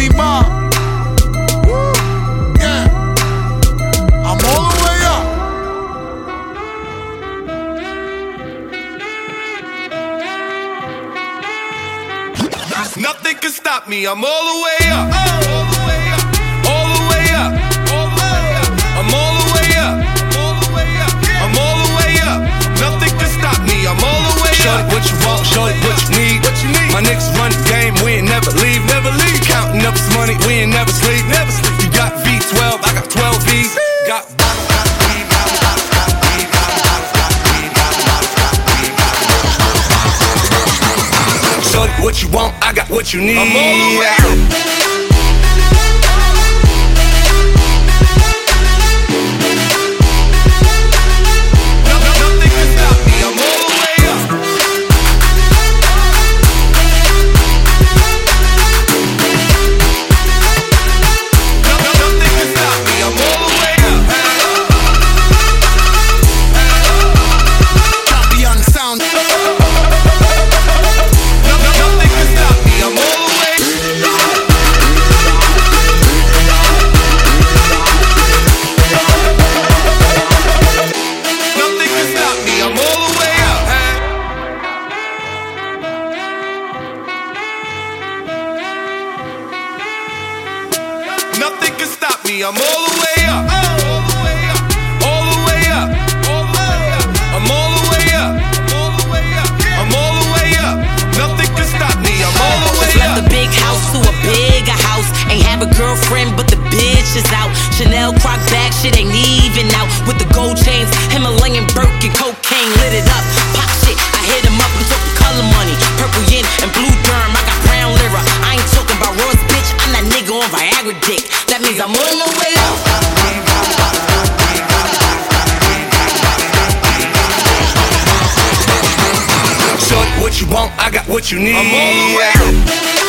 Baby mom. Woo. Yeah. I'm all the way up. Nothing can stop me, I'm all the way up. All the way up. All the way up. All the way up. I'm all the way up. All the way up. I'm all the way up. Nothing can stop me, I'm all the way up. Shorty, what you want, shorty, what you need. My niggas run the game, we ain't never leave. Counting up this money, we ain't never sleep. You got V12, I got 12 V's. Got shorty, what you want, I got what you need. I'm all the way up. Nothing can stop me, I'm all the way up. All the way up. All the way up. All the way up. I'm all the way up. All the way up. I'm all the way up. Nothing can stop me, I'm all the way up. Left the big house to a bigger house. Ain't have a girlfriend, but the bitch is out. Chanel croc bag, shit ain't even out. With the gold chains, Himalayan Birkin, cocaine lit it up. Pop shit, I hit him up, I'm talking color money. Purple yin and blue derm, I got brown lira. I ain't talking about Ross, bitch, I'm that nigga on Viagra dick. That means I'm on the way up. Shorty, what you want, I got what you need. I'm all the way up.